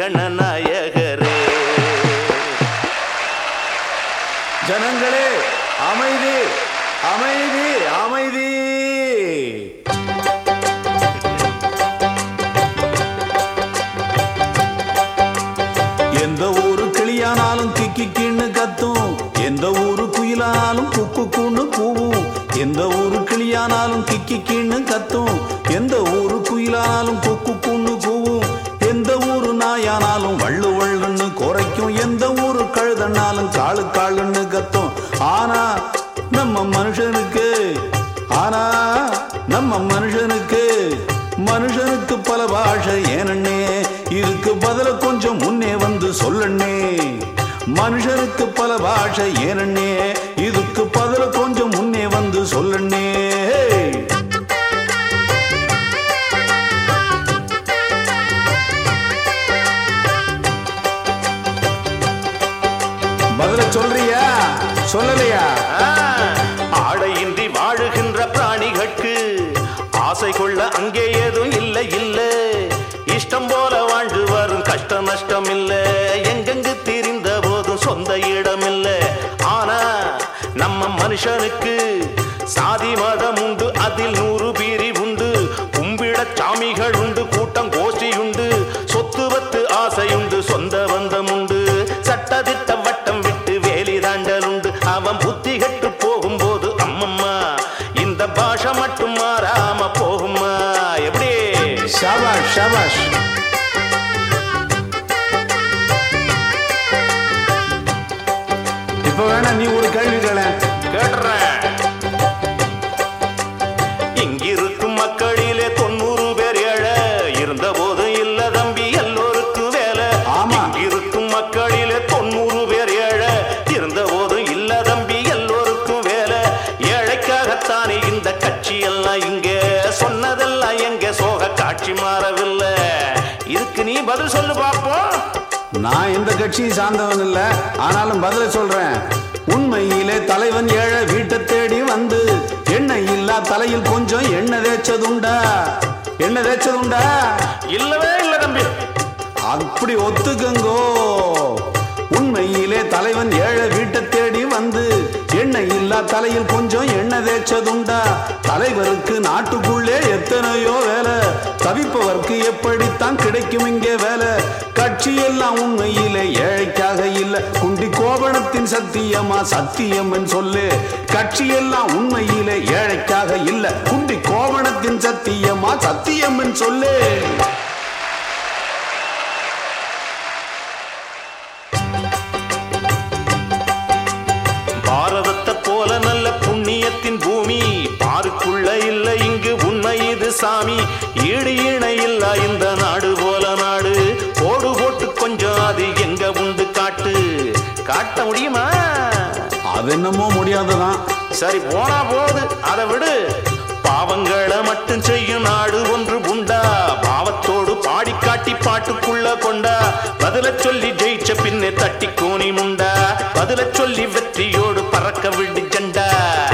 கணநாயகரே. ஜனங்களே அமைதி அமைதி அமைதி. எந்த ஊரு கிளியானாலும் கிக்கின்னு கத்தும், எந்த ஊரு குயிலானாலும் குக்குன்னு கூவும். எந்த ஊரு கிளியானாலும் கிக்கின்னு கத்தும், எந்த ஊரு குயிலானாலும் குக்குன்னு கூவும். எந்த ஊரு நாயானாலும் வள்ளு வள்ளுன்னு குறைக்கும், எந்த ஊரு கழுதனாலும் காளு காளுன்னு கத்தும். ஆனா நம்ம மனுஷனுக்கு மனுஷனுக்கு பல பாஷை ஏனண்ணே, இதுக்கு பதில கொஞ்சம் முன்னே வந்து சொல்லண்ணே. மனுஷனுக்கு பல பாஷை ஏனண்ணே, இதுக்கு பதில கொஞ்சம் முன்னே வந்து சொல்லண்ணே. பதில சொல்றியா சொல்லலையா? ஆடையின்றி வாழுகின்ற பிராணிகளுக்கு ஆசை கொள்ள அங்கே ஏதும் இல்லை இல்லை. இஷ்டம் போல வாழ்ந்து வரும் கஷ்ட நஷ்டம் இல்லை. எங்கெங்கு திரிந்த போதும் சொந்த இடம் இல்லை. ஆனா நம்ம மனுஷனுக்கு சாதி மதம் உண்டு, அதில் 100 பீரி உண்டு. கும்பிட சாமிகள் உண்டு, கூட்டம் கோஷ்டி உண்டு. சொத்து வத்து ஆசையுண்டு, சொந்த பந்தம் உண்டு. சட்டதிட்ட வட்டம் விட்டு வேலி தாண்டல் உண்டு. அவன் புத்தி கெட்டு போகும்போது அம்மம்மா இந்த பாஷை மட்டும் மாறாம போகுமா? எப்படி? ஷாபாஷ் ஷாபாஷ். இப்ப வேணா நீ ஒரு கேள்வி கேட்டுறேன். இங்கிருக்கும் மக்களிலே 90 பேர் ஏழை. இருந்த போதும் இல்ல தம்பி எல்லோருக்கும் வேலை. இங்கிருக்கும் மக்களிலே 90 பேர் ஏழை. இருந்த போதும் இல்ல தம்பி எல்லோருக்கும் வேலை. ஏழைக்காகத்தானே இந்த கட்சி எல்லாம் இங்க. சொன்னதெல்லாம் எங்க சோக காட்சி மாறவில்லை. இதுக்கு நீ பதில் சொல்லு பாப்போம். நான் எந்த கட்சியை சார்ந்தவன் இல்ல, ஆனாலும் பதில சொல்றேன். உண்மையிலே தலைவன் ஏழை வீட்டை தேடி வந்து எண்ணெய் இல்லா தலையில் கொஞ்சம் எண்ணெய் தேய்ச்சதுண்டா? இல்லவே இல்ல தம்பி. அப்படி ஒத்துக்கங்கோ. உண்மையிலே தலைவன் ஏழை வீட்டை தேடி வந்து எண்ணெய் இல்லா தலையில் கொஞ்சம் எண்ணெய் தேய்ச்சதுண்டா? தலைவருக்கு நாட்டுக்குள்ளே எத்தனையோ வேலை, தவிப்பவர்க்கு எப்படித்தான் கிடைக்கும் இங்கே வேலை? கட்சி எல்லாம் உண்மையிலே ஏழைக்காக இல்ல, குண்டி கோபணத்தின் சத்தியமா சத்தியம் சொல்லு. கட்சி எல்லாம் உண்மையிலே ஏழைக்காக இல்ல, குண்டி கோபணத்தின் சத்தியமா சத்தியம் சொல்லு. பாரதத்தை போல நல்ல புண்ணியத்தின் பூமி பாருக்குள்ள இல்ல இங்கு உண்மை இது சாமி. ஈடு இணை இல்ல இந்த நாடு போல நாடு. போடு போட்டு கொஞ்சம் அது எங்க உண்டு காட்ட முடியுமா? அது என்னமோ முடியாதுதான். சரி போனா போது, அதை விடு. பாவங்களை மட்டும் செய்யும் நாடு ஒன்று உண்டா? பாவத்தோடு பாடி காட்டி பாட்டுக்குள்ள கொண்டா. பதில சொல்லி ஜெயிச்ச பின்னே தட்டி கோணி முண்டா. பதில சொல்லி வெற்றியோடு பறக்க விடு ஜண்டா.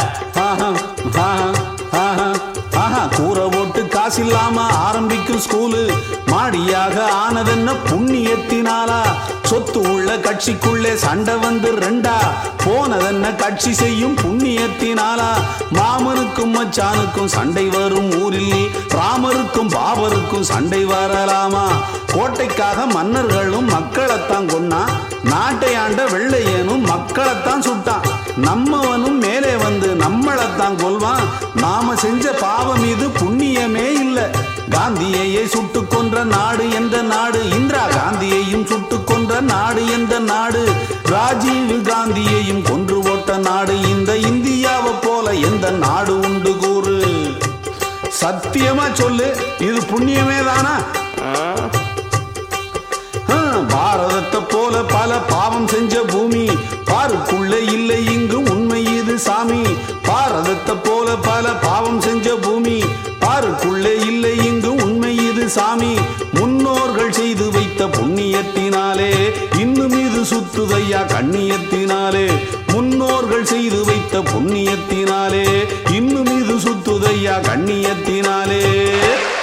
கூரை போட்டு காசு இல்லாம ஆரம்பிக்கும் ஸ்கூலு மாடியாக ஆனதென்ன புண்ணியத்தினாலா? சொத்து உள்ள கட்சிக்குள்ளே சண்டை வந்து 2 போனதென்ன கட்சி செய்யும் புண்ணியத்தினாலா? மாமனுக்கும் மச்சானுக்கும் சண்டை வரும் ஊரில் ராமருக்கும் பாபருக்கும் சண்டை வரலாமா? கோட்டைக்காக மன்னர்களும் மக்களைத்தான் கொன்னா, நாட்டை ஆண்ட வெள்ளையனும் மக்களைத்தான் சுட்டான். நம்மவனும் மேலே வந்து நம்மளைத்தான் கொல்வான். நாம செஞ்ச பாவம் இது புண்ணியமே இல்ல. காந்தியையே சுட்டு கொன்ற நாடு எந்த நாடு? இந்திரா காந்தியையும் சுட்டு கொன்ற நாடு எந்த நாடு? ராஜீவ் காந்தியையும் கொன்று போட்ட நாடு இந்த இந்தியாவை போல எந்த நாடு உண்டு கூறு? சத்தியமா சொல்லு, இது புண்ணியமே தானா? பாரதத்தை போல பல பாவம் செஞ்ச பூமி பாருக்குள்ள இல்லை இங்கு உண்மை இது சாமி. பாரதத்தை போல பல பாவம் செஞ்ச பூமி பாருக்குள்ளே இல்லை இங்கு உண்மை இது சாமி. முன்னோர்கள் செய்து வைத்த புண்ணியத்தினாலே இன்னும் இது சுத்துதையா கண்ணியத்தினாலே. முன்னோர்கள் செய்து வைத்த புண்ணியத்தினாலே இன்னும் இது சுத்துதையா கண்ணியத்தினாலே.